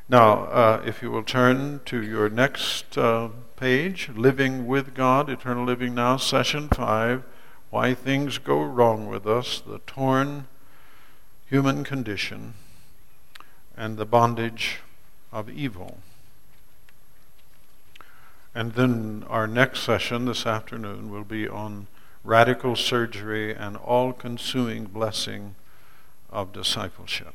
Now, if you will turn to your next page, Living with God, Eternal Living Now, Session 5, Why Things Go Wrong with Us, the Torn Human Condition, and the Bondage of Evil. And then our next session this afternoon will be on Radical Surgery and All-Consuming Blessing of Discipleship.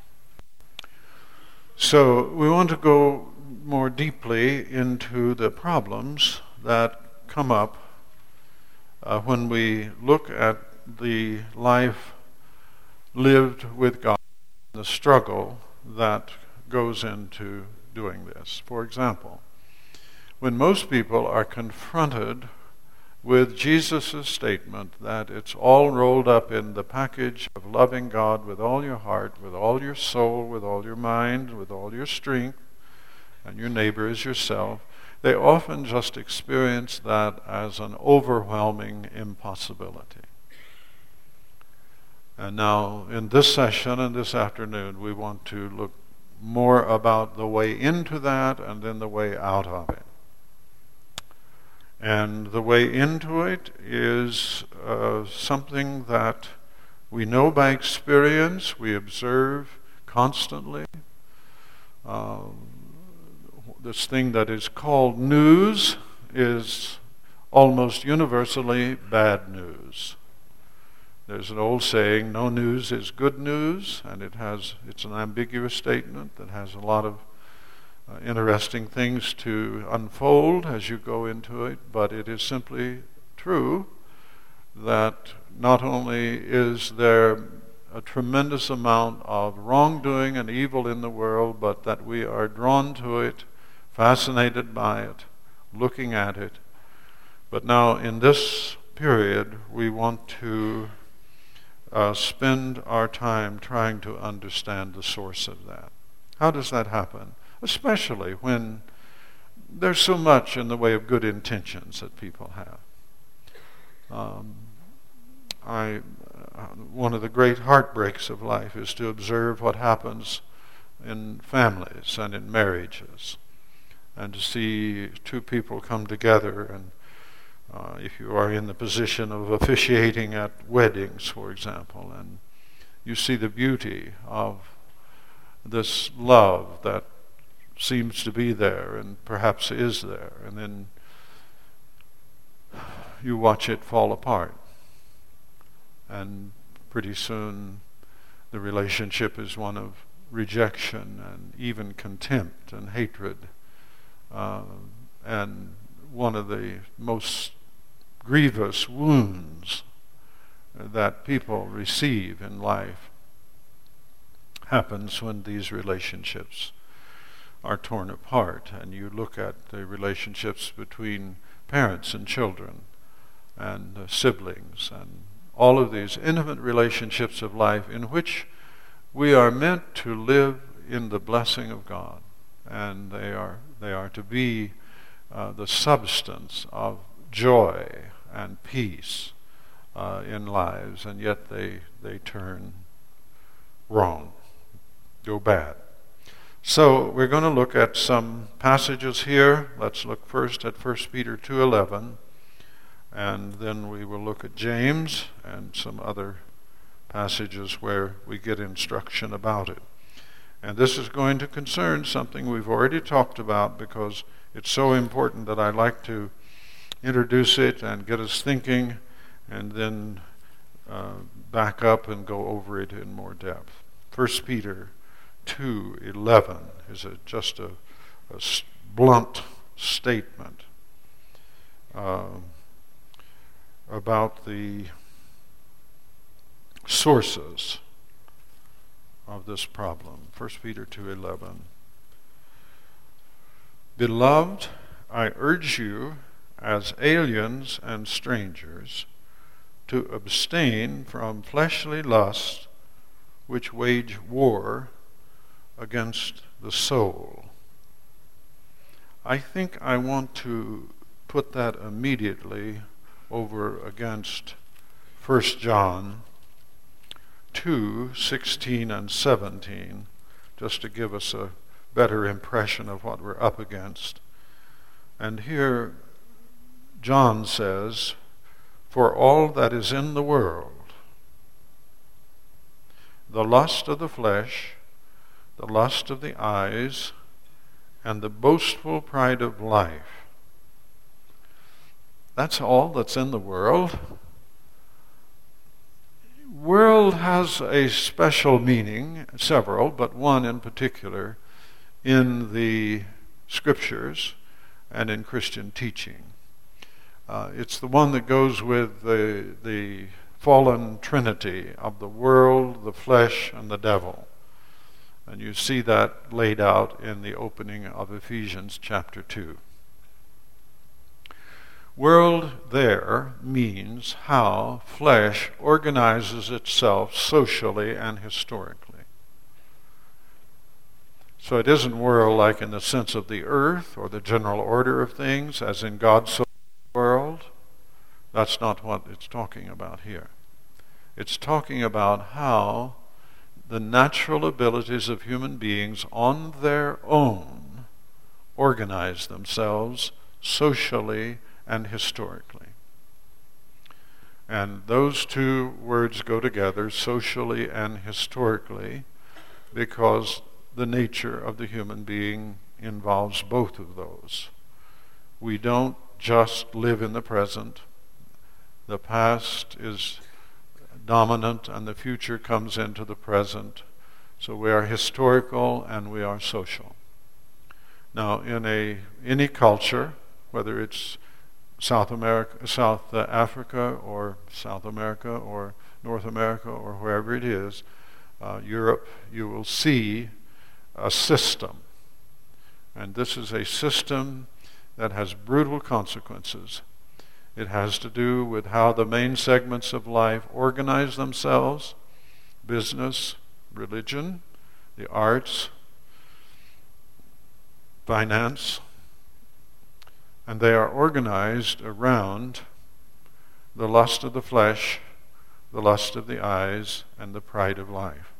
So we want to go more deeply into the problems that come up when we look at the life lived with God, the struggle that goes into doing this. For example, when most people are confronted with Jesus' statement that it's all rolled up in the package of loving God with all your heart, with all your soul, with all your mind, with all your strength, and your neighbor as yourself, they often just experience that as an overwhelming impossibility. And now, in this session and this afternoon, we want to look more about the way into that and then the way out of it. And the way into it is something that we know by experience, we observe constantly. This thing that is called news is almost universally bad news. There's an old saying, no news is good news, and it's an ambiguous statement that has a lot of interesting things to unfold as you go into it, but it is simply true that not only is there a tremendous amount of wrongdoing and evil in the world, but that we are drawn to it, fascinated by it, looking at it. But now in this period, we want to spend our time trying to understand the source of that. How does that happen? Especially when there's so much in the way of good intentions that people have. One of the great heartbreaks of life is to observe what happens in families and in marriages, and to see two people come together, and if you are in the position of officiating at weddings, for example, and you see the beauty of this love that seems to be there and perhaps is there, and then you watch it fall apart, and pretty soon the relationship is one of rejection and even contempt and hatred, and one of the most grievous wounds that people receive in life happens when these relationships are torn apart. And you look at the relationships between parents and children and siblings and all of these intimate relationships of life in which we are meant to live in the blessing of God, and they are to be the substance of joy and peace in lives, and yet they turn wrong, go bad. So we're going to look at some passages here. Let's look first at 1 Peter 2:11, and then we will look at James and some other passages where we get instruction about it. And this is going to concern something we've already talked about, because it's so important that I like to introduce it and get us thinking, and then back up and go over it in more depth. 1 Peter 2:11 is just a blunt statement about the sources of this problem. 1 Peter 2:11. Beloved, I urge you as aliens and strangers to abstain from fleshly lusts which wage war against the soul. I think I want to put that immediately over against 1 John 2:16 and 17, just to give us a better impression of what we're up against. And here John says, "For all that is in the world, the lust of the flesh, the lust of the eyes, and the boastful pride of life." That's all that's in the world. World has a special meaning, several, but one in particular, in the Scriptures and in Christian teaching. It's the one that goes with the fallen trinity of the world, the flesh, and the devil. And you see that laid out in the opening of Ephesians chapter 2. World there means how flesh organizes itself socially and historically. So it isn't world like in the sense of the earth or the general order of things, as in God's social world. That's not what it's talking about here. It's talking about how the natural abilities of human beings on their own organize themselves socially and historically. And those two words go together, socially and historically, because the nature of the human being involves both of those. We don't just live in the present. The past is dominant and the future comes into the present. So we are historical and we are social. Now, in any culture, whether it's South Africa or South America or North America or wherever it is, Europe, you will see a system. And this is a system that has brutal consequences. It has to do with how the main segments of life organize themselves: business, religion, the arts, finance, and they are organized around the lust of the flesh, the lust of the eyes, and the pride of life.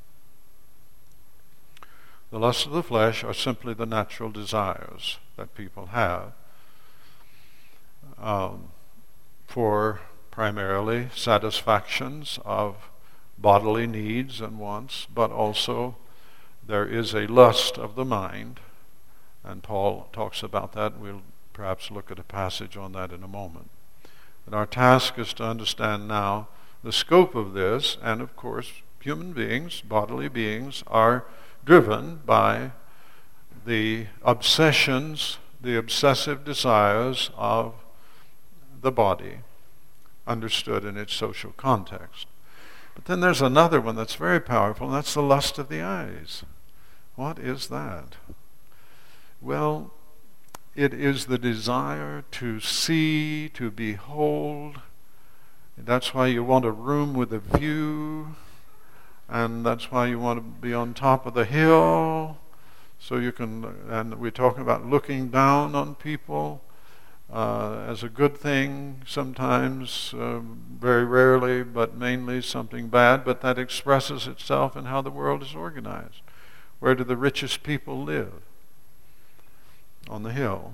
The lusts of the flesh are simply the natural desires that people have for primarily satisfactions of bodily needs and wants, but also there is a lust of the mind, and Paul talks about that. We'll perhaps look at a passage on that in a moment. But our task is to understand now the scope of this, and of course, human beings, bodily beings, are driven by the obsessions, the obsessive desires of the body, understood in its social context. But then there's another one that's very powerful, and that's the lust of the eyes. What is that? Well, it is the desire to see, to behold. That's why you want a room with a view, and that's why you want to be on top of the hill, so you can, and we're talking about looking down on people as a good thing sometimes, very rarely, but mainly something bad, but that expresses itself in how the world is organized. Where do the richest people live? On the hill.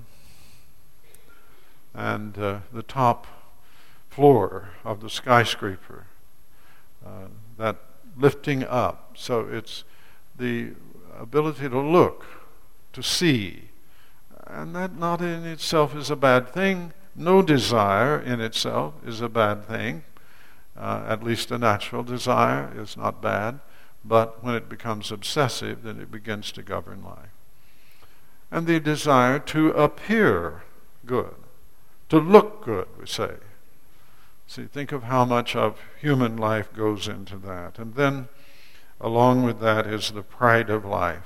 And the top floor of the skyscraper, that lifting up. So it's the ability to look, to see. And that not in itself is a bad thing. No desire in itself is a bad thing. At least a natural desire is not bad. But when it becomes obsessive, then it begins to govern life. And the desire to appear good, to look good, we say. See, think of how much of human life goes into that. And then along with that is the pride of life.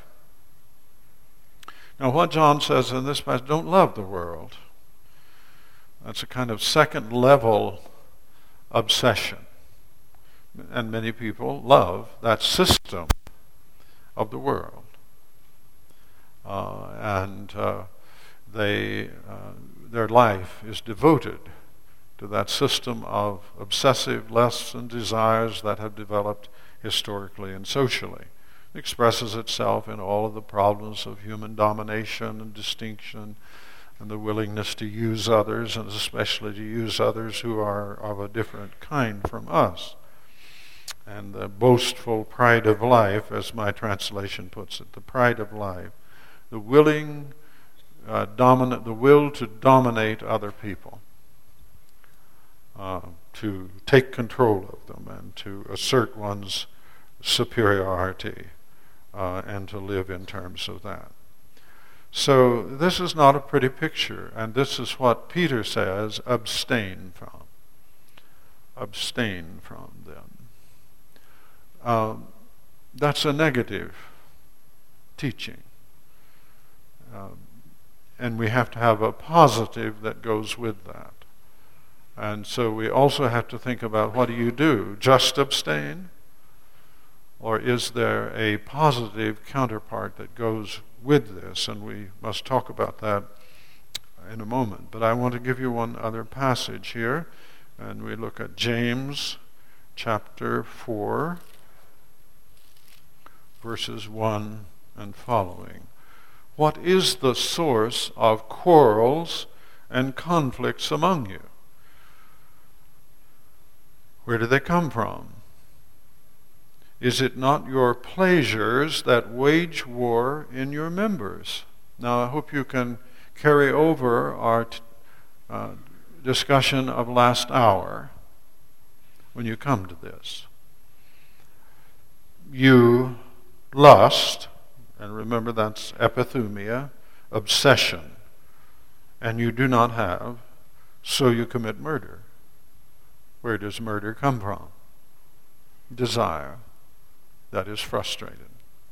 Now what John says in this passage, don't love the world. That's a kind of second level obsession. And many people love that system of the world. Their life is devoted to that system of obsessive lusts and desires that have developed historically and socially. expresses itself in all of the problems of human domination and distinction and the willingness to use others, and especially to use others who are of a different kind from us. And the boastful pride of life, as my translation puts it, the pride of life, the will to dominate other people, to take control of them and to assert one's superiority, and to live in terms of that. So this is not a pretty picture, and this is what Peter says, abstain from. Abstain from them. That's a negative teaching. And we have to have a positive that goes with that. And so we also have to think about, what do you do? Just abstain? Or is there a positive counterpart that goes with this? And we must talk about that in a moment. But I want to give you one other passage here. And we look at James chapter 4, verses 1 and following. What is the source of quarrels and conflicts among you? Where do they come from? Is it not your pleasures that wage war in your members? Now, I hope you can carry over our discussion of last hour when you come to this. You lust, and remember that's epithumia, obsession, and you do not have, so you commit murder. Where does murder come from? Desire that is frustrated.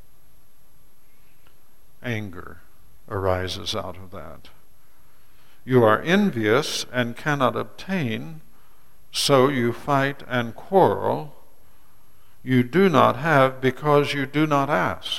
Anger arises out of that. You are envious and cannot obtain, so you fight and quarrel. You do not have because you do not ask.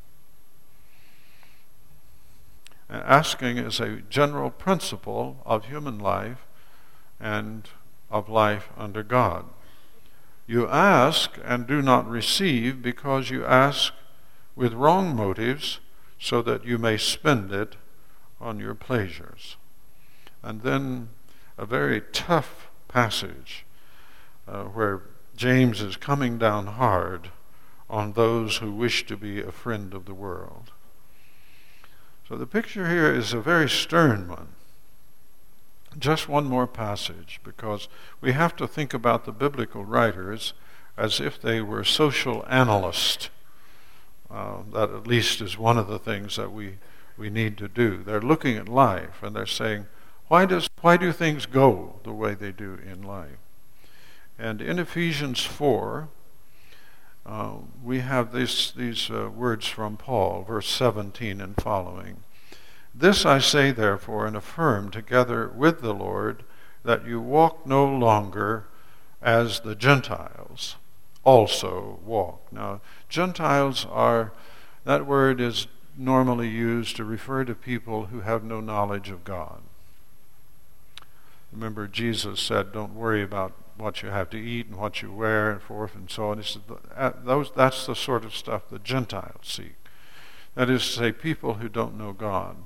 Asking is a general principle of human life and of life under God. You ask and do not receive because you ask with wrong motives, so that you may spend it on your pleasures. And then a very tough passage where James is coming down hard on those who wish to be a friend of the world. So the picture here is a very stern one. Just one more passage, because we have to think about the biblical writers as if they were social analysts. That at least is one of the things that we need to do. They're looking at life and they're saying, why do things go the way they do in life? And in Ephesians 4, we have these words from Paul, verse 17 and following. This I say, therefore, and affirm together with the Lord, that you walk no longer as the Gentiles also walk. Now, Gentiles that word is normally used to refer to people who have no knowledge of God. Remember, Jesus said, don't worry about what you have to eat and what you wear and forth and so on. He said, that's the sort of stuff the Gentiles seek. That is to say, people who don't know God.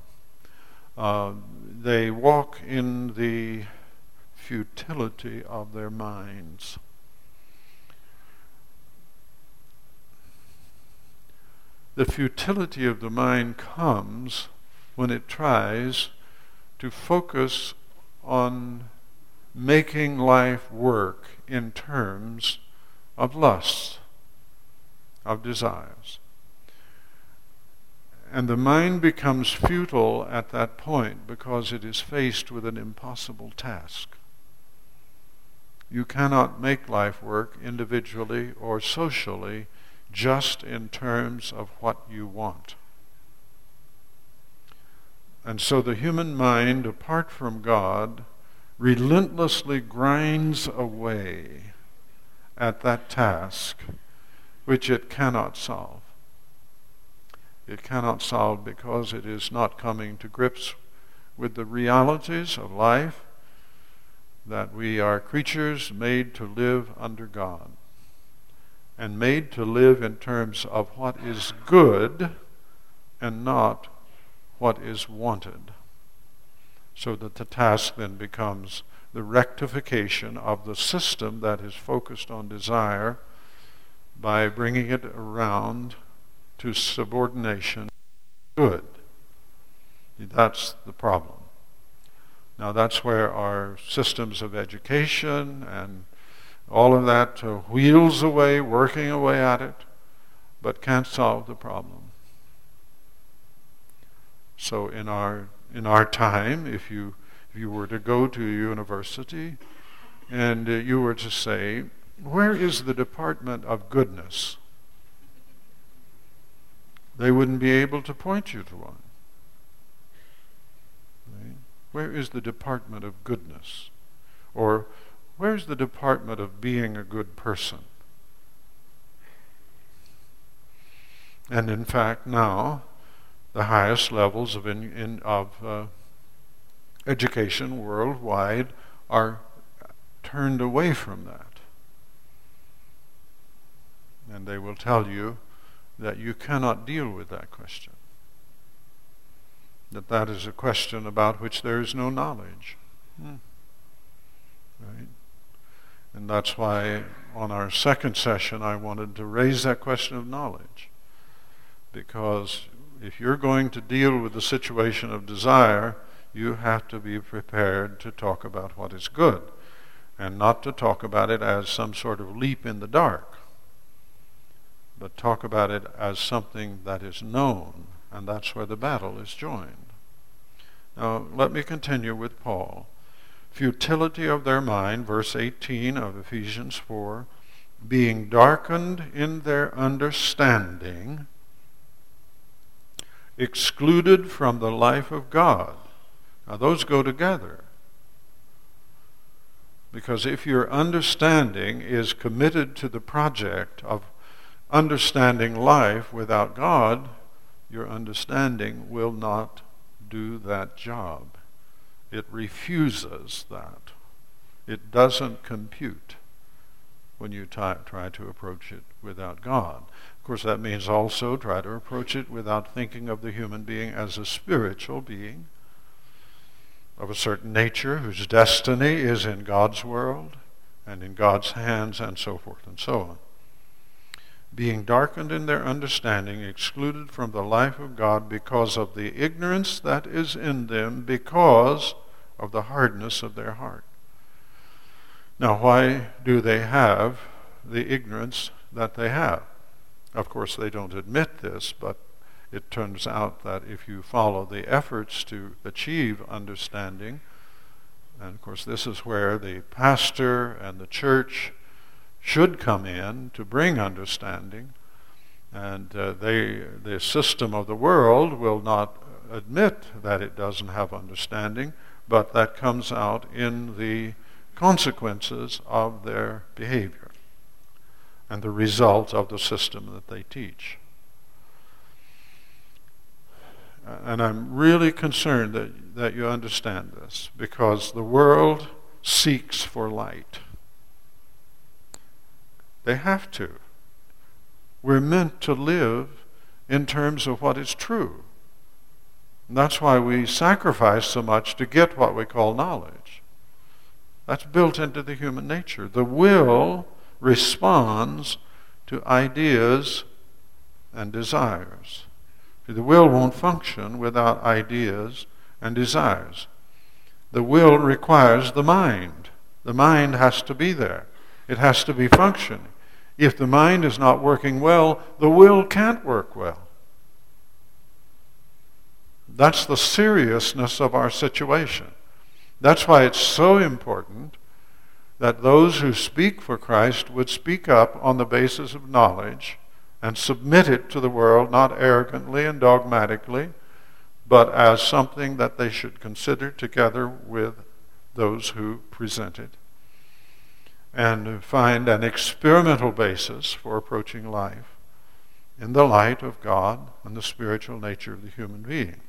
They walk in the futility of their minds. The futility of the mind comes when it tries to focus on making life work in terms of lust, of desires. And the mind becomes futile at that point because it is faced with an impossible task. You cannot make life work individually or socially just in terms of what you want. And so the human mind, apart from God, relentlessly grinds away at that task which it cannot solve. It cannot solve because it is not coming to grips with the realities of life, that we are creatures made to live under God. and made to live in terms of what is good and not what is wanted. So that the task then becomes the rectification of the system that is focused on desire by bringing it around to subordination good. That's the problem. Now that's where our systems of education and all of that wheels away, working away at it, but can't solve the problem. So in our time, if you were to go to a university and you were to say, where is the Department of Goodness? They wouldn't be able to point you to one. Right? Where is the Department of Goodness? Or where's the Department of being a good person? And in fact now, the highest levels of education worldwide are turned away from that. And they will tell you that you cannot deal with that question. That is a question about which there is no knowledge. Right? And that's why on our second session I wanted to raise that question of knowledge. Because if you're going to deal with the situation of desire, you have to be prepared to talk about what is good and not to talk about it as some sort of leap in the dark, but talk about it as something that is known, and that's where the battle is joined. Now, let me continue with Paul. Futility of their mind, verse 18 of Ephesians 4, being darkened in their understanding, excluded from the life of God. Now, those go together. Because if your understanding is committed to the project of understanding life without God, your understanding will not do that job. It refuses that. It doesn't compute when you try to approach it without God. Of course, that means also try to approach it without thinking of the human being as a spiritual being of a certain nature whose destiny is in God's world and in God's hands and so forth and so on. Being darkened in their understanding, excluded from the life of God because of the ignorance that is in them, because of the hardness of their heart. Now, why do they have the ignorance that they have? Of course, they don't admit this, but it turns out that if you follow the efforts to achieve understanding, and of course this is where the pastor and the church should come in to bring understanding, and the system of the world will not admit that it doesn't have understanding, but that comes out in the consequences of their behavior and the result of the system that they teach. And I'm really concerned that you understand this, because the world seeks for light. They have to. We're meant to live in terms of what is true. And that's why we sacrifice so much to get what we call knowledge. That's built into the human nature. The will responds to ideas and desires. The will won't function without ideas and desires. The will requires the mind. The mind has to be there. It has to be functioning. If the mind is not working well, the will can't work well. That's the seriousness of our situation. That's why it's so important that those who speak for Christ would speak up on the basis of knowledge and submit it to the world, not arrogantly and dogmatically, but as something that they should consider together with those who present it, and find an experimental basis for approaching life in the light of God and the spiritual nature of the human being.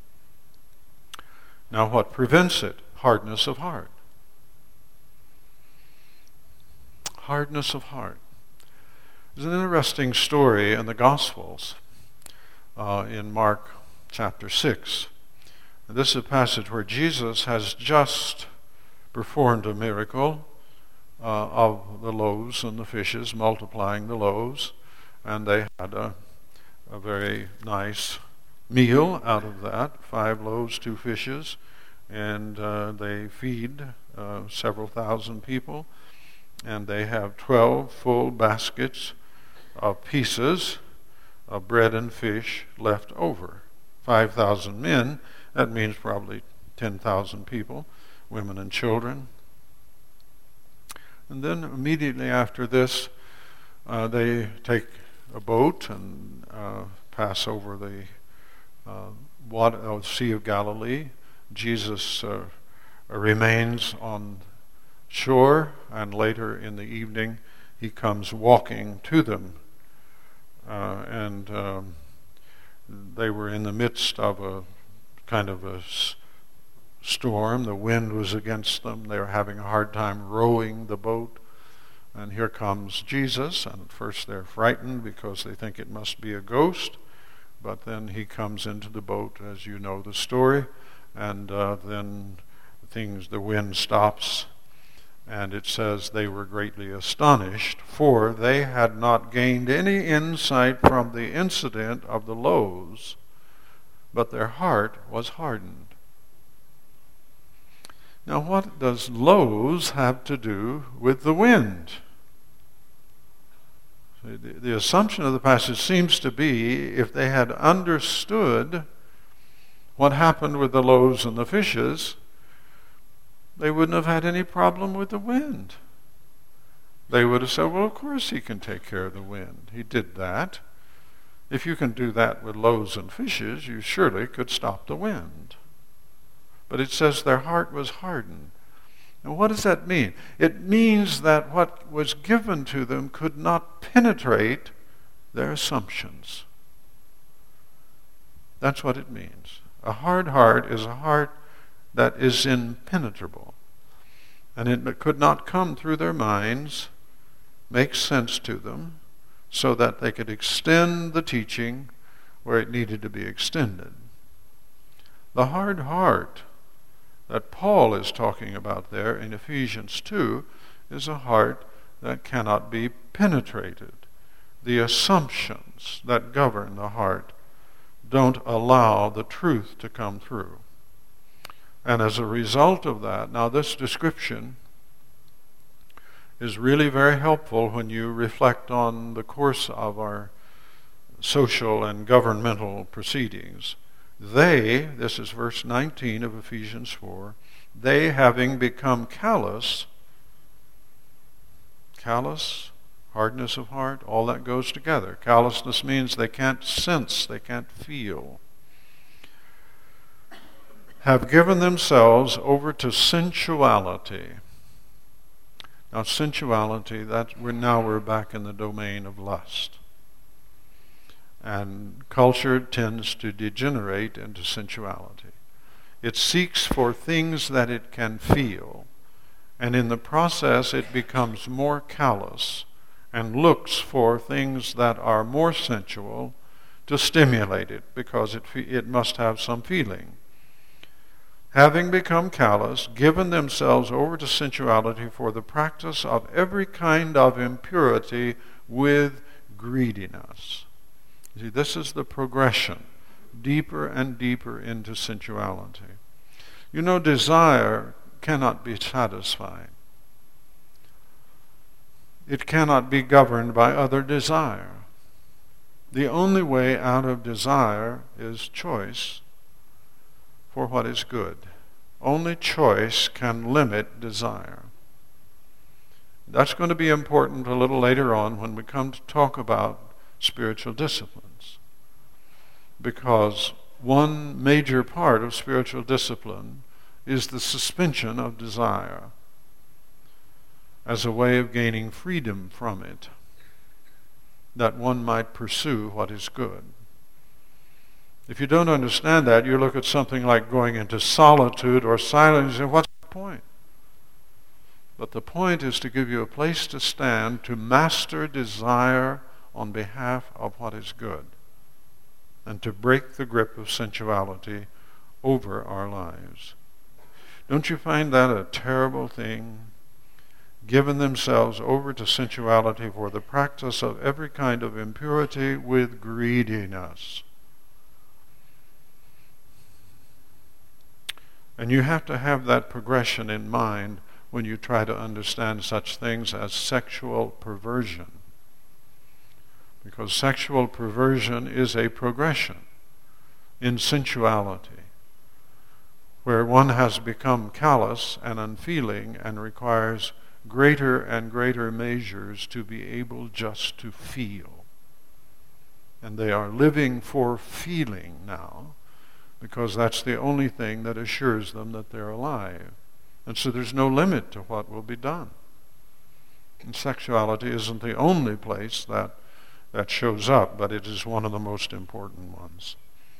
Now, what prevents it? Hardness of heart. Hardness of heart. There's an interesting story in the Gospels in Mark chapter 6. And this is a passage where Jesus has just performed a miracle of the loaves and the fishes, multiplying the loaves, and they had a very nice meal out of that, 5 loaves, 2 fishes, and they feed several thousand people, and they have 12 full baskets of pieces of bread and fish left over. 5,000 men, that means probably 10,000 people, women and children. And then immediately after this, they take a boat and pass over the Sea of Galilee. Jesus remains on shore, and later in the evening he comes walking to them. They were in the midst of a kind of a storm. The wind was against them. They were having a hard time rowing the boat. And here comes Jesus, and at first they're frightened because they think it must be a ghost. But then he comes into the boat, as you know the story, and then the wind stops, and it says they were greatly astonished, for they had not gained any insight from the incident of the loaves, but their heart was hardened. Now, what does loaves have to do with the wind? The assumption of the passage seems to be, if they had understood what happened with the loaves and the fishes, they wouldn't have had any problem with the wind. They would have said, well, of course he can take care of the wind. He did that. If you can do that with loaves and fishes, you surely could stop the wind. But it says their heart was hardened. Now, what does that mean? It means that what was given to them could not penetrate their assumptions. That's what it means. A hard heart is a heart that is impenetrable. And it could not come through their minds, make sense to them, so that they could extend the teaching where it needed to be extended. The hard heart that Paul is talking about there in Ephesians 2 is a heart that cannot be penetrated. The assumptions that govern the heart don't allow the truth to come through. And as a result of that, now this description is really very helpful when you reflect on the course of our social and governmental proceedings. They, this is verse 19 of Ephesians 4, they having become callous, hardness of heart, all that goes together. Callousness means they can't sense, they can't feel. Have given themselves over to sensuality. Now sensuality, we're back in the domain of lust. And culture tends to degenerate into sensuality. It seeks for things that it can feel, and in the process it becomes more callous and looks for things that are more sensual to stimulate it, because it must have some feeling. Having become callous, given themselves over to sensuality for the practice of every kind of impurity with greediness. See, this is the progression, deeper and deeper into sensuality. You know, desire cannot be satisfied. It cannot be governed by other desire. The only way out of desire is choice for what is good. Only choice can limit desire. That's going to be important a little later on when we come to talk about spiritual disciplines. Because one major part of spiritual discipline is the suspension of desire as a way of gaining freedom from it, that one might pursue what is good. If you don't understand that, you look at something like going into solitude or silence and say, what's the point? But the point is to give you a place to stand, to master desire on behalf of what is good, and to break the grip of sensuality over our lives. Don't you find that a terrible thing? Given themselves over to sensuality for the practice of every kind of impurity with greediness. And you have to have that progression in mind when you try to understand such things as sexual perversion. Because sexual perversion is a progression in sensuality, where one has become callous and unfeeling and requires greater and greater measures to be able just to feel. And they are living for feeling now, because that's the only thing that assures them that they're alive. And so there's no limit to what will be done. And sexuality isn't the only place that shows up, but it is one of the most important ones.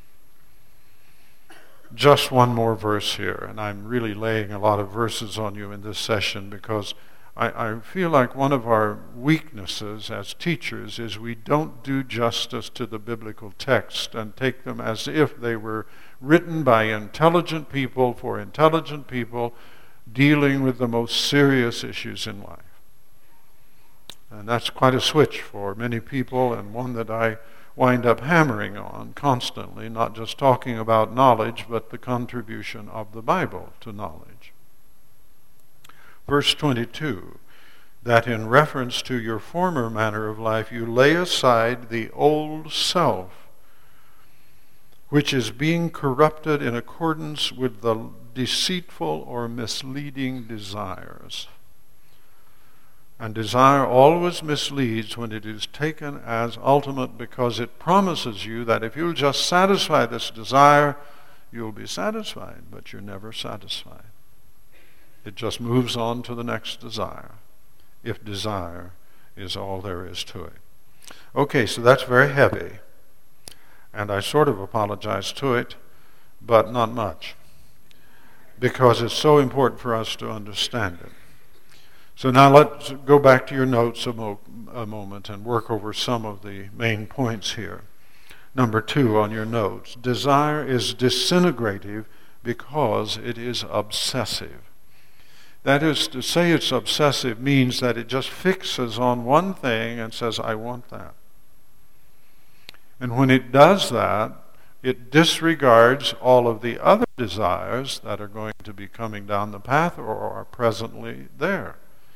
Just one more verse here, and I'm really laying a lot of verses on you in this session because I feel like one of our weaknesses as teachers is we don't do justice to the biblical text and take them as if they were written by intelligent people for intelligent people dealing with the most serious issues in life. And that's quite a switch for many people, and one that I wind up hammering on constantly, not just talking about knowledge, but the contribution of the Bible to knowledge. Verse 22, that in reference to your former manner of life, you lay aside the old self, which is being corrupted in accordance with the deceitful or misleading desires. And desire always misleads when it is taken as ultimate, because it promises you that if you'll just satisfy this desire, you'll be satisfied, but you're never satisfied. It just moves on to the next desire, if desire is all there is to it. Okay, so that's very heavy, and I sort of apologize to it, but not much, because it's so important for us to understand it. So now let's go back to your notes a moment and work over some of the main points here. Number 2 on your notes. Desire is disintegrative because it is obsessive. That is to say, it's obsessive means that it just fixes on one thing and says, I want that. And when it does that, it disregards all of the other desires that are going to be coming down the path or are presently there.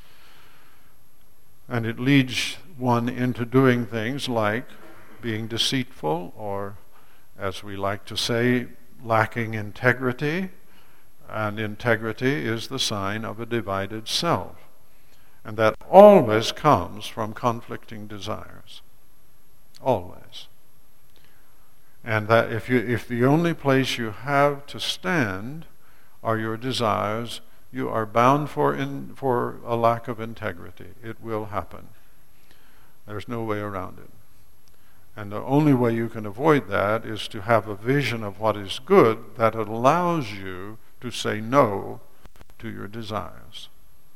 And it leads one into doing things like being deceitful, or, as we like to say, lacking integrity. And integrity is the sign of a divided self. And that always comes from conflicting desires. Always. And that if the only place you have to stand are your desires, you are bound for a lack of integrity. It will happen. There's no way around it. And the only way you can avoid that is to have a vision of what is good that allows you to say no to your desires.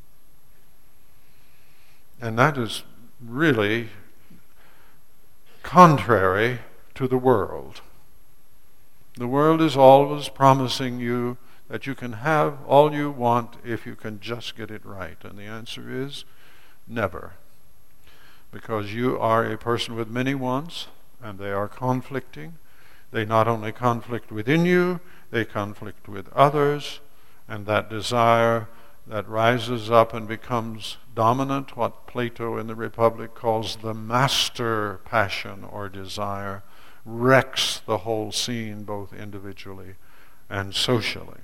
And that is really contrary to the world. The world is always promising you that you can have all you want if you can just get it right. And the answer is never. Because you are a person with many wants, and they are conflicting. They not only conflict within you, they conflict with others, and that desire that rises up and becomes dominant, what Plato in the Republic calls the master passion or desire, wrecks the whole scene both individually and socially.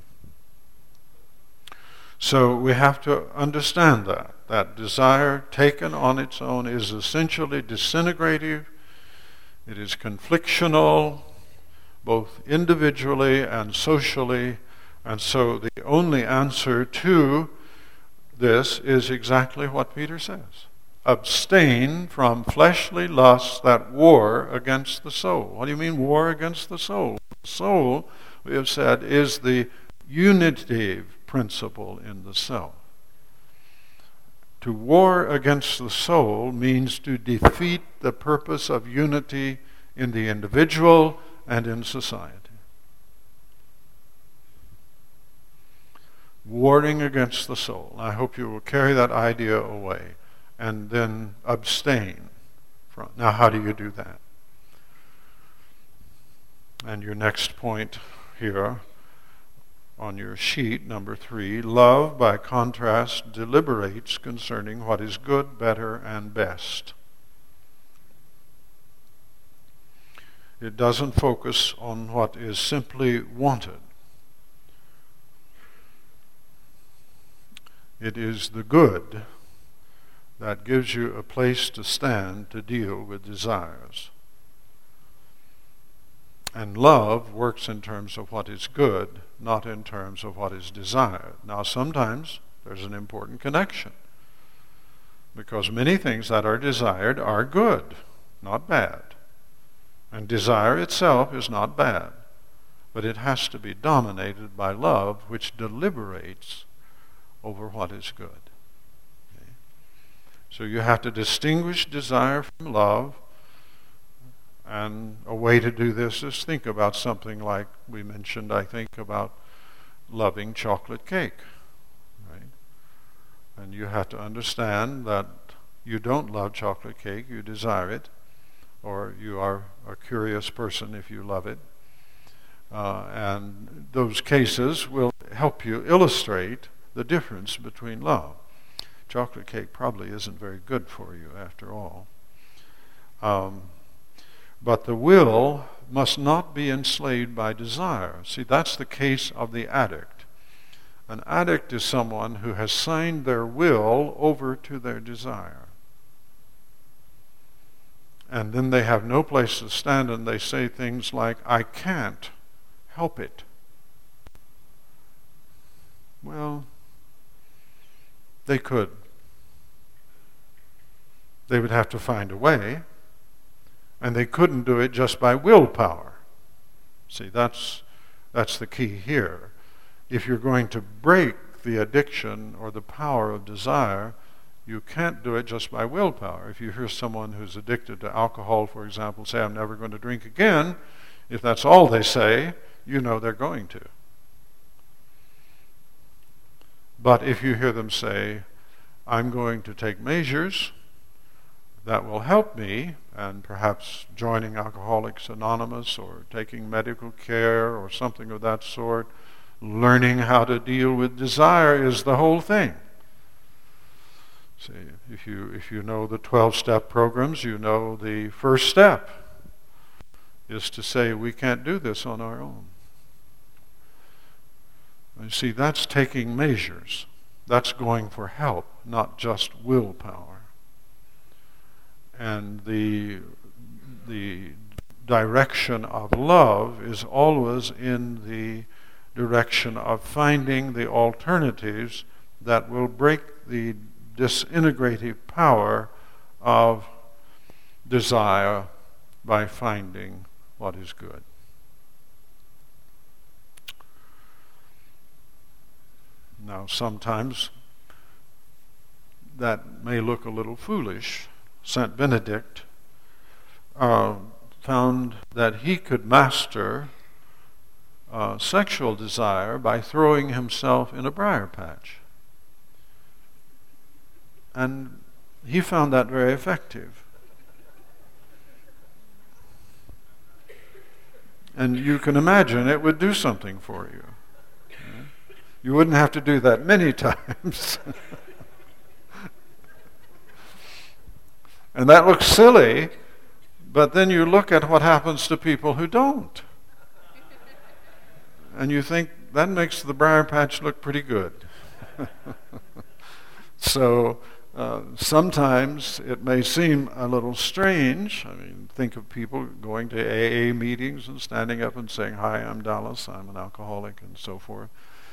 So we have to understand that desire taken on its own is essentially disintegrative. It is conflictional, both individually and socially, and so the only answer to this is exactly what Peter says. Abstain from fleshly lusts that war against the soul. What do you mean, war against the soul? The soul, we have said, is the unitive principle in the self. To war against the soul means to defeat the purpose of unity in the individual and in society. Warring against the soul. I hope you will carry that idea away and then abstain from. Now, how do you do that? And your next point here on your sheet, number 3, love, by contrast, deliberates concerning what is good, better, and best. It doesn't focus on what is simply wanted. It is the good that gives you a place to stand to deal with desires. And love works in terms of what is good, not in terms of what is desired. Now, sometimes there's an important connection, because many things that are desired are good, not bad. And desire itself is not bad, but it has to be dominated by love, which deliberates over what is good. Okay? So you have to distinguish desire from love. And a way to do this is think about something like we mentioned, I think, about loving chocolate cake. Right? And you have to understand that you don't love chocolate cake, you desire it, or you are a curious person if you love it. And those cases will help you illustrate the difference between love. Chocolate cake probably isn't very good for you after all. But the will must not be enslaved by desire. See, that's the case of the addict. An addict is someone who has signed their will over to their desire. And then they have no place to stand, and they say things like, I can't help it. Well, they could. They would have to find a way. And they couldn't do it just by willpower. See, that's the key here. If you're going to break the addiction or the power of desire, you can't do it just by willpower. If you hear someone who's addicted to alcohol, for example, say, I'm never going to drink again, if that's all they say, you know they're going to. But if you hear them say, I'm going to take measures that will help me, and perhaps joining Alcoholics Anonymous or taking medical care or something of that sort, learning how to deal with desire is the whole thing. See, if you know the 12-step programs, you know the first step is to say we can't do this on our own. You see, that's taking measures. That's going for help, not just willpower. And the direction of love is always in the direction of finding the alternatives that will break the disintegrative power of desire by finding what is good. Now, sometimes that may look a little foolish. Saint Benedict found that he could master sexual desire by throwing himself in a briar patch. And he found that very effective. And you can imagine it would do something for you. You wouldn't have to do that many times. And that looks silly, but then you look at what happens to people who don't. And you think, that makes the briar patch look pretty good. So sometimes it may seem a little strange. I mean, think of people going to AA meetings and standing up and saying, hi, I'm Dallas, I'm an alcoholic, and so forth.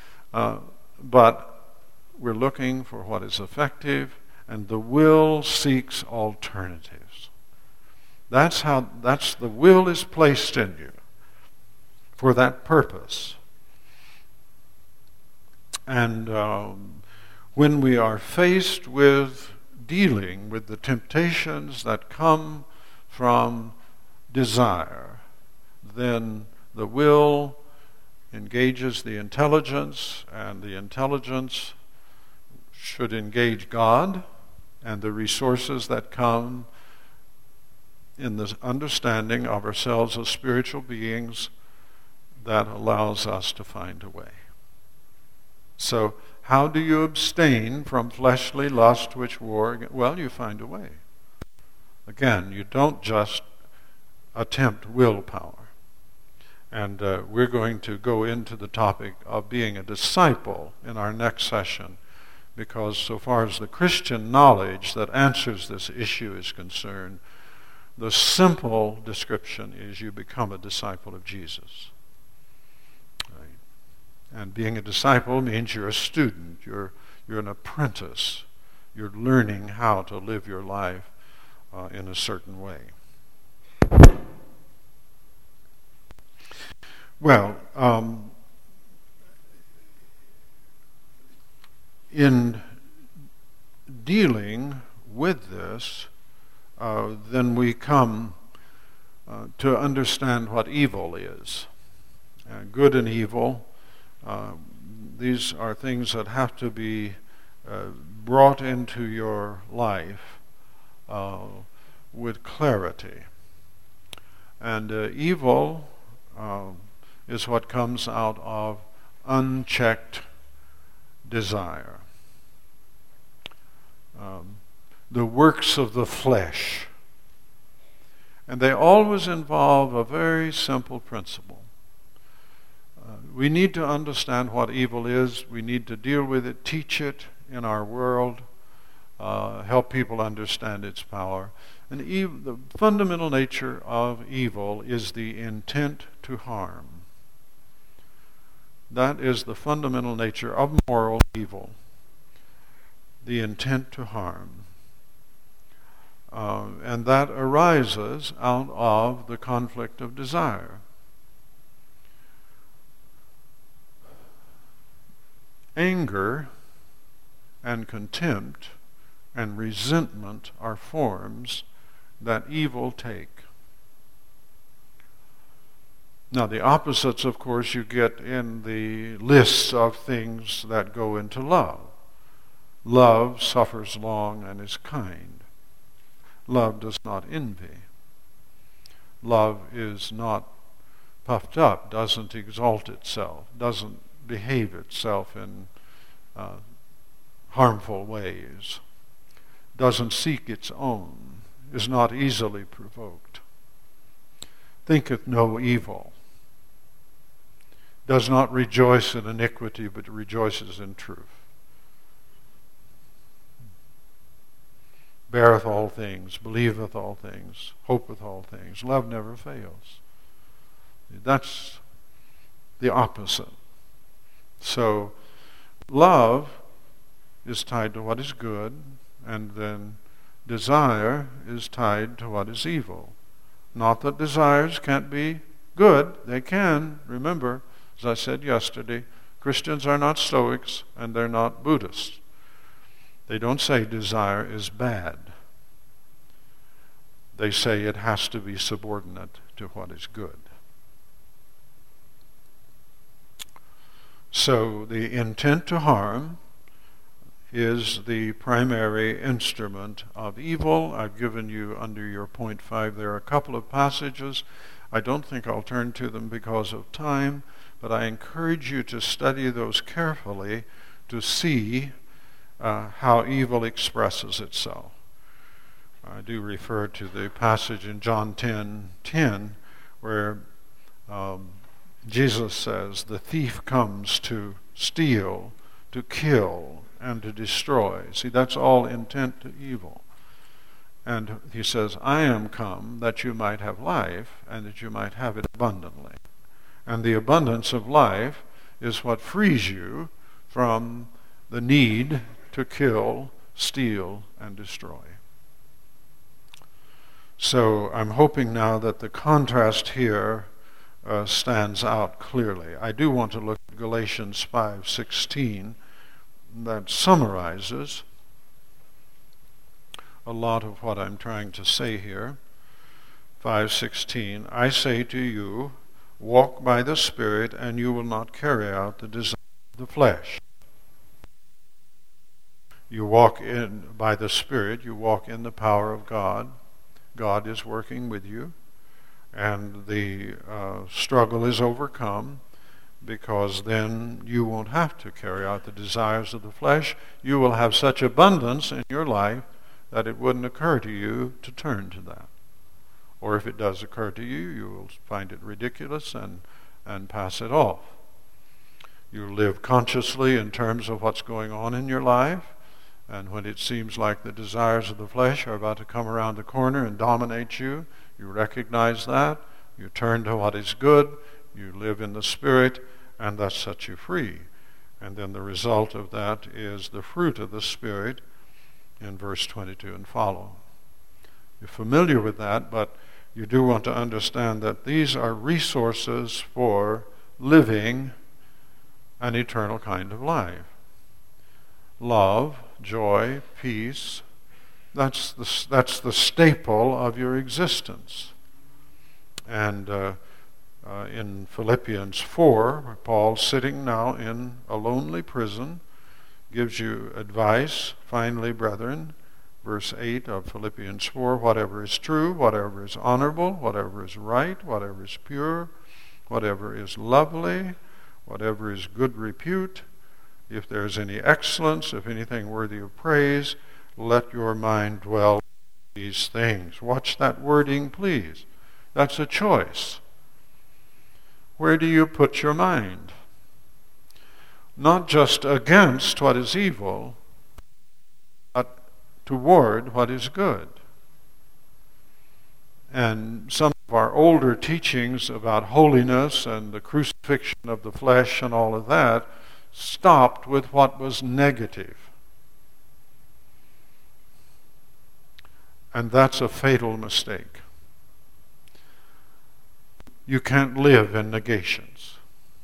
But we're looking for what is effective, and the will seeks alternatives. That's the will is placed in you for that purpose. And when we are faced with dealing with the temptations that come from desire, then the will engages the intelligence, and the intelligence should engage God and the resources that come in the understanding of ourselves as spiritual beings that allows us to find a way. So, how do you abstain from fleshly lust which war against? Well, you find a way. Again, you don't just attempt willpower. And we're going to go into the topic of being a disciple in our next session, because so far as the Christian knowledge that answers this issue is concerned, the simple description is you become a disciple of Jesus. Right? And being a disciple means you're a student, you're an apprentice, you're learning how to live your life in a certain way. Well, in dealing with this, then we come to understand what evil is. Good and evil, these are things that have to be brought into your life with clarity. And evil is what comes out of unchecked desire. The works of the flesh. And they always involve a very simple principle. We need to understand what evil is. We need to deal with it, teach it in our world, help people understand its power. And the fundamental nature of evil is the intent to harm. That is the fundamental nature of moral evil, the intent to harm. And that arises out of the conflict of desire. Anger and contempt and resentment are forms that evil take. Now, the opposites, of course, you get in the lists of things that go into love. Love suffers long and is kind. Love does not envy. Love is not puffed up, doesn't exalt itself, doesn't behave itself in harmful ways, doesn't seek its own, is not easily provoked, thinketh no evil, does not rejoice in iniquity, but rejoices in truth, beareth all things, believeth all things, hopeth all things. Love never fails. That's the opposite. So, love is tied to what is good, and then desire is tied to what is evil. Not that desires can't be good. They can. Remember, as I said yesterday, Christians are not Stoics and they're not Buddhists. They don't say desire is bad. They say it has to be subordinate to what is good. So the intent to harm is the primary instrument of evil. I've given you under your point 5 there a couple of passages. I don't think I'll turn to them because of time, but I encourage you to study those carefully to see how evil expresses itself. I do refer to the passage in John 10:10 where Jesus says, the thief comes to steal, to kill, and to destroy. See, that's all intent to evil. And he says, I am come that you might have life, and that you might have it abundantly. And the abundance of life is what frees you from the need to kill, steal, and destroy. So I'm hoping now that the contrast here stands out clearly. I do want to look at Galatians 5:16, that summarizes a lot of what I'm trying to say here. 5:16, I say to you, walk by the Spirit, and you will not carry out the desire of the flesh. You walk in by the Spirit, you walk in the power of God. God is working with you, and the struggle is overcome, because then you won't have to carry out the desires of the flesh. You will have such abundance in your life that it wouldn't occur to you to turn to that. Or if it does occur to you, you will find it ridiculous and pass it off. You live consciously in terms of what's going on in your life, and when it seems like the desires of the flesh are about to come around the corner and dominate you, you recognize that, you turn to what is good, you live in the Spirit, and that sets you free. And then the result of that is the fruit of the Spirit in verse 22 and follow. You're familiar with that, but you do want to understand that these are resources for living an eternal kind of life. Love, joy, peace, that's the staple of your existence. And in Philippians 4, Paul, sitting now in a lonely prison, gives you advice. Finally, brethren, verse 8 of Philippians 4, whatever is true, whatever is honorable, whatever is right, whatever is pure, whatever is lovely, whatever is good repute, if there is any excellence, if anything worthy of praise, let your mind dwell on these things. Watch that wording, please. That's a choice. Where do you put your mind? Not just against what is evil, but toward what is good. And some of our older teachings about holiness and the crucifixion of the flesh and all of that stopped with what was negative. And that's a fatal mistake. You can't live in negations.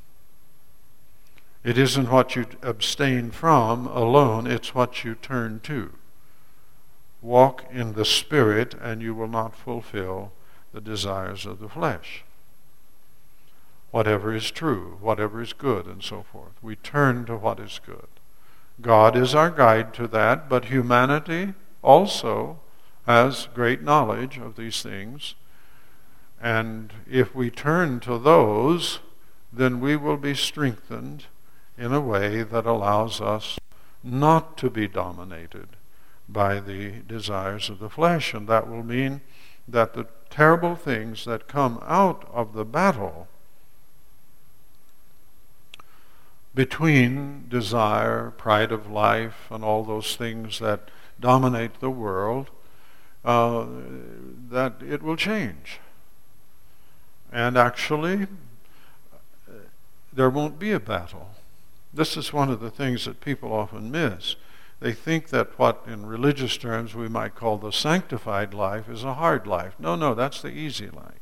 It isn't what you abstain from alone, it's what you turn to. Walk in the Spirit, and you will not fulfill the desires of the flesh. Whatever is true, whatever is good, and so forth. We turn to what is good. God is our guide to that, but humanity also has great knowledge of these things. And if we turn to those, then we will be strengthened in a way that allows us not to be dominated by the desires of the flesh. And that will mean that the terrible things that come out of the battle between desire, pride of life, and all those things that dominate the world, that it will change. And actually, there won't be a battle. This is one of the things that people often miss. They think that what in religious terms we might call the sanctified life is a hard life. No, that's the easy life.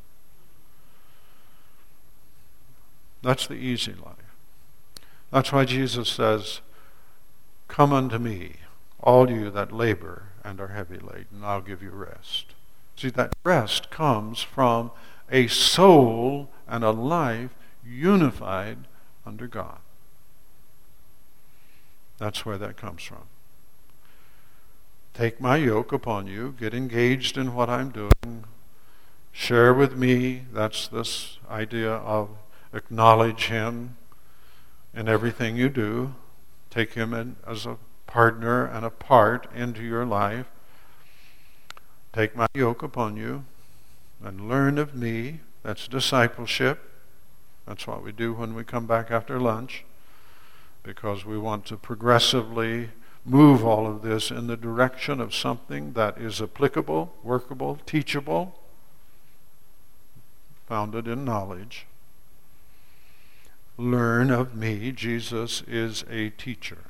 That's the easy life. That's why Jesus says, come unto me, all you that labor and are heavy laden, I'll give you rest. See, that rest comes from a soul and a life unified under God. That's where that comes from. Take my yoke upon you, get engaged in what I'm doing, share with me. That's this idea of acknowledge him in everything you do. Take him in as a partner and a part into your life. Take my yoke upon you and learn of me. That's discipleship. That's what we do when we come back after lunch, because we want to progressively move all of this in the direction of something that is applicable, workable, teachable, founded in knowledge. Learn of me. Jesus is a teacher.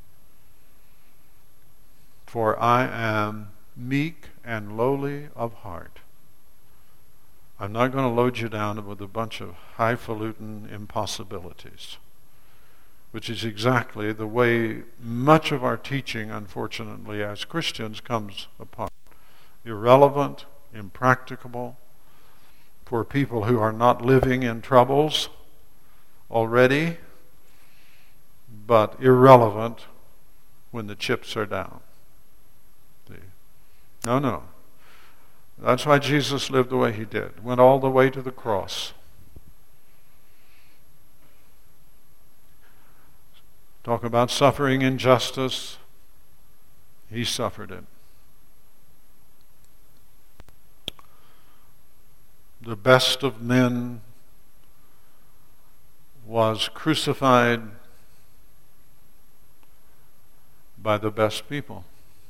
For I am meek and lowly of heart. I'm not going to load you down with a bunch of highfalutin impossibilities. which is exactly the way much of our teaching, unfortunately, as Christians comes apart. Irrelevant, impracticable, for people who are not living in troubles already, but irrelevant when the chips are down. See? No. That's why Jesus lived the way he did, went all the way to the cross. Talk about suffering injustice. He suffered it. The best of men was crucified by the best people.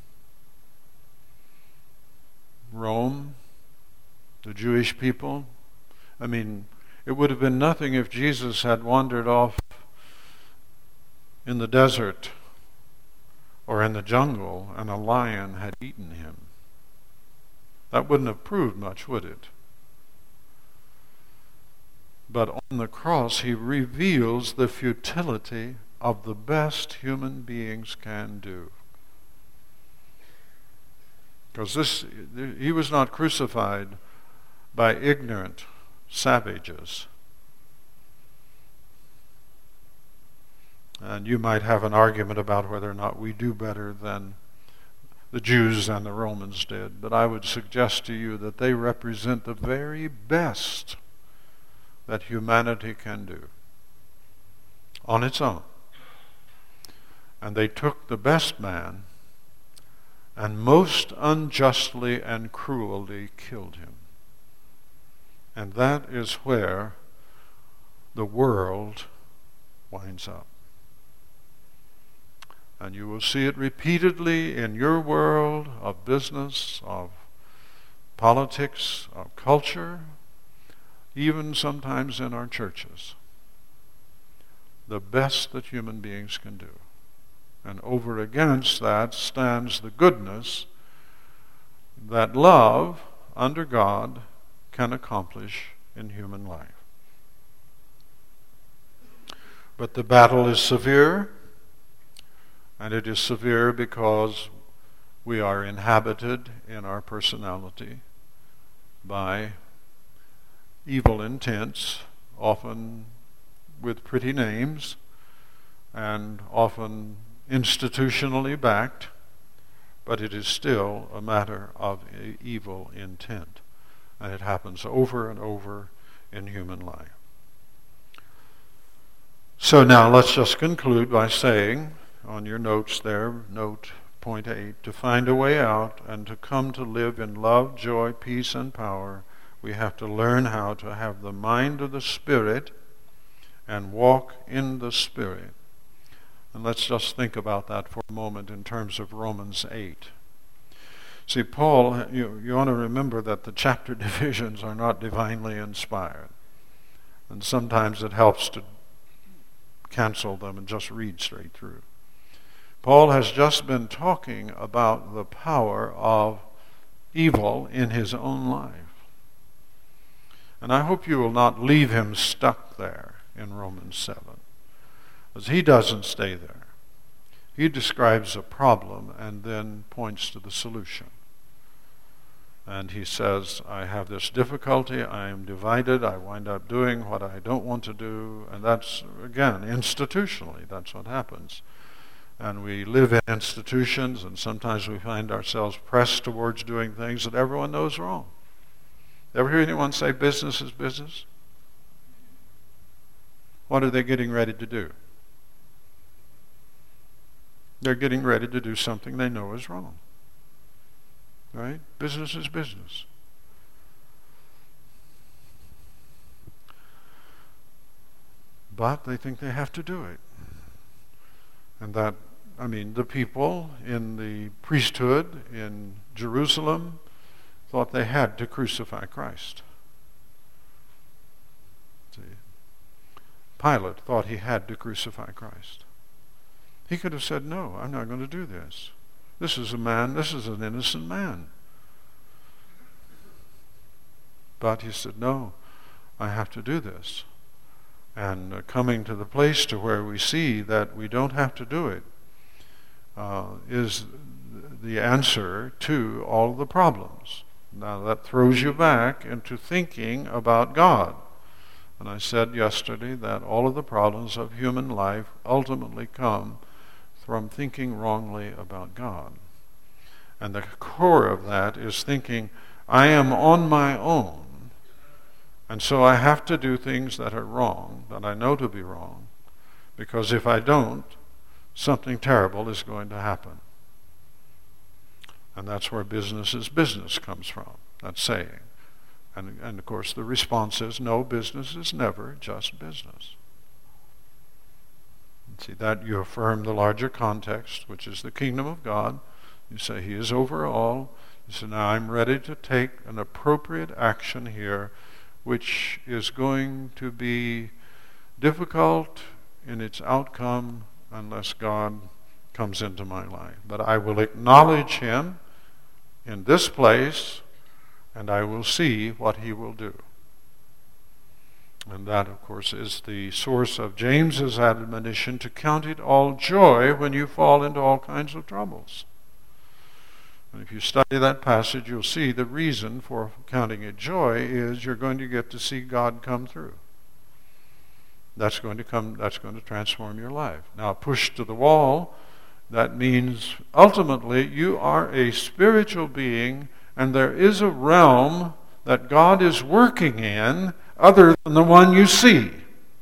Rome, the Jewish people. I mean, it would have been nothing if Jesus had wandered off in the desert or in the jungle and a lion had eaten him. That wouldn't have proved much, would it? But on the cross, he reveals the futility of the best human beings can do. Because he was not crucified by ignorant savages. And you might have an argument about whether or not we do better than the Jews and the Romans did, but I would suggest to you that they represent the very best that humanity can do on its own. And they took the best man and most unjustly and cruelly killed him. And that is where the world winds up. And you will see it repeatedly in your world of business, of politics, of culture, even sometimes in our churches. The best that human beings can do. And over against that stands the goodness that love under God can accomplish in human life. But the battle is severe, and it is severe because we are inhabited in our personality by evil intents, often with pretty names, and often institutionally backed, but it is still a matter of evil intent. And it happens over and over in human life. So now let's just conclude by saying, on your notes there, note point 8, to find a way out and to come to live in love, joy, peace, and power, we have to learn how to have the mind of the Spirit and walk in the Spirit. And let's just think about that for a moment in terms of Romans 8. See, Paul, you want to remember that the chapter divisions are not divinely inspired. And sometimes it helps to cancel them and just read straight through. Paul has just been talking about the power of evil in his own life. And I hope you will not leave him stuck there in Romans 7. Because he doesn't stay there. He describes a problem and then points to the solution. And he says, I have this difficulty, I am divided, I wind up doing what I don't want to do, and that's, again, institutionally, that's what happens. And we live in institutions, and sometimes we find ourselves pressed towards doing things that everyone knows wrong. Ever hear anyone say business is business? What are they getting ready to do? They're getting ready to do something they know is wrong. Right? Business is business. But they think they have to do it. And that, the people in the priesthood in Jerusalem thought they had to crucify Christ. See? Pilate thought he had to crucify Christ. He could have said, no, I'm not going to do this. This is an innocent man. But he said, no, I have to do this. And coming to the place to where we see that we don't have to do it is the answer to all the problems. Now that throws you back into thinking about God. And I said yesterday that all of the problems of human life ultimately come from thinking wrongly about God. And the core of that is thinking, I am on my own, and so I have to do things that are wrong, that I know to be wrong, because if I don't, something terrible is going to happen. And that's where business is business comes from, that saying. And of course the response is, no, business is never just business. And see, that you affirm the larger context, which is the kingdom of God. You say, He is over all. You say, now I'm ready to take an appropriate action here, which is going to be difficult in its outcome unless God comes into my life. But I will acknowledge Him in this place, and I will see what He will do. And that, of course, is the source of James's admonition to count it all joy when you fall into all kinds of troubles. And if you study that passage, you'll see the reason for counting it joy is you're going to get to see God come through. That's going to transform your life. Now, pushed to the wall, that means ultimately you are a spiritual being, and there is a realm that God is working in other than the one you see.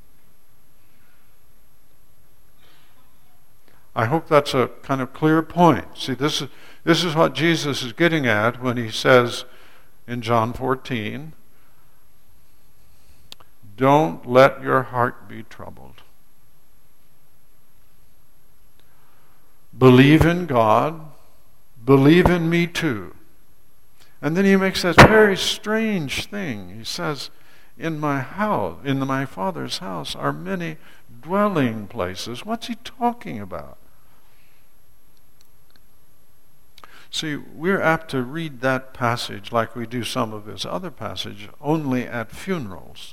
I hope that's a kind of clear point. See, this is what Jesus is getting at when He says in John 14, don't let your heart be troubled. Believe in God, believe in me too. And then He makes that very strange thing. He says, in my house, in my Father's house, are many dwelling places. What's He talking about? See, we're apt to read that passage like we do some of His other passages only at funerals.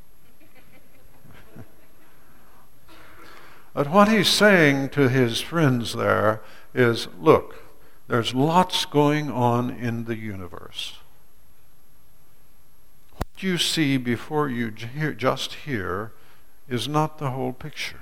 But what He's saying to His friends there is, look, there's lots going on in the universe. What you see before you just hear is not the whole picture.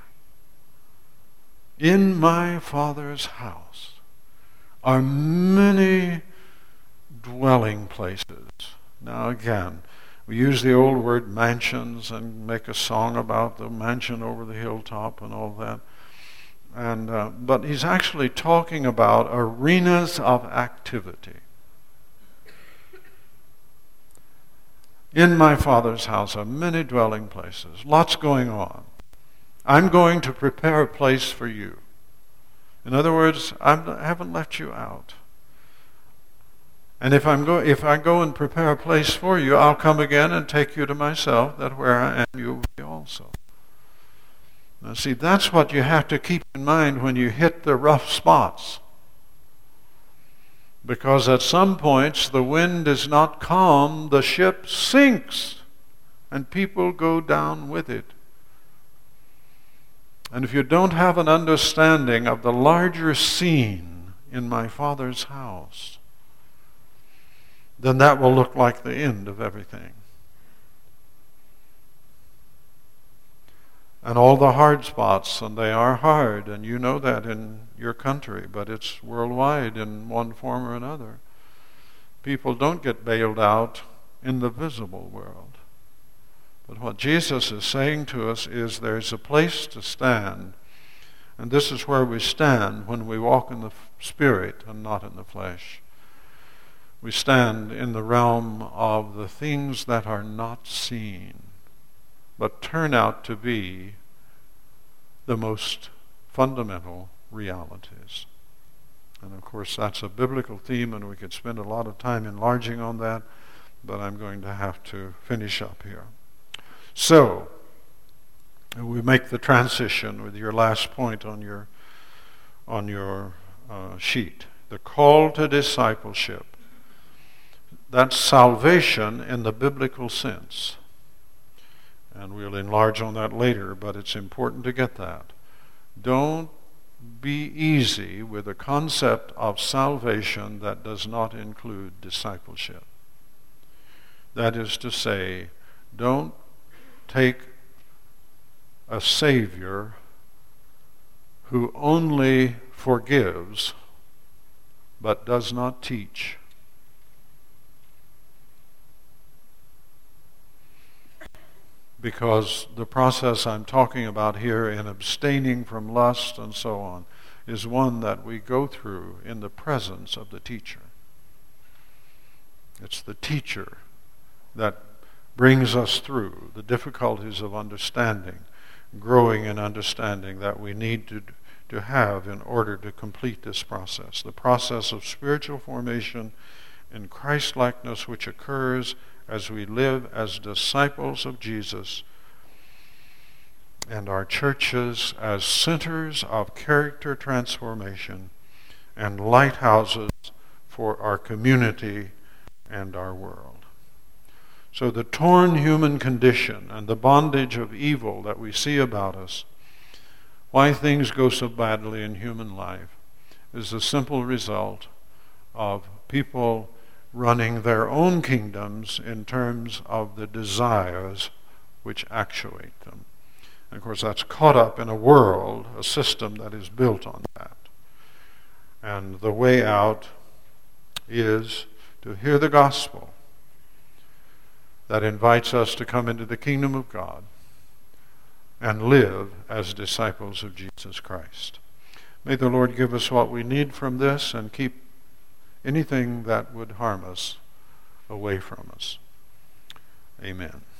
In my Father's house are many dwelling places. Now again, we use the old word mansions and make a song about the mansion over the hilltop and all that. But He's actually talking about arenas of activity. In my Father's house are many dwelling places, lots going on. I'm going to prepare a place for you. In other words, I haven't left you out. And if I go and prepare a place for you, I'll come again and take you to myself, that where I am, you will be also. Now see, that's what you have to keep in mind when you hit the rough spots. Because at some points the wind is not calm, the ship sinks, and people go down with it. And if you don't have an understanding of the larger scene in my Father's house, then that will look like the end of everything. And all the hard spots, and they are hard, and you know that in your country, but it's worldwide in one form or another. People don't get bailed out in the visible world. But what Jesus is saying to us is there's a place to stand, and this is where we stand when we walk in the Spirit and not in the flesh. We stand in the realm of the things that are not seen, but turn out to be the most fundamental realities. And of course that's a biblical theme, and we could spend a lot of time enlarging on that, but I'm going to have to finish up here. So, we make the transition with your last point on your sheet. The call to discipleship. That's salvation in the biblical sense. And we'll enlarge on that later, but it's important to get that. Don't be easy with a concept of salvation that does not include discipleship. That is to say, don't take a Savior who only forgives but does not teach. Because the process I'm talking about here in abstaining from lust and so on is one that we go through in the presence of the teacher. It's the teacher that brings us through the difficulties of understanding, growing in understanding that we need to have in order to complete this process. The process of spiritual formation in Christ-likeness, which occurs as we live as disciples of Jesus, and our churches as centers of character transformation and lighthouses for our community and our world. So the torn human condition and the bondage of evil that we see about us, why things go so badly in human life, is a simple result of people running their own kingdoms in terms of the desires which actuate them. And of course, that's caught up in a world, a system that is built on that. And the way out is to hear the gospel that invites us to come into the kingdom of God and live as disciples of Jesus Christ. May the Lord give us what we need from this and keep anything that would harm us away from us. Amen.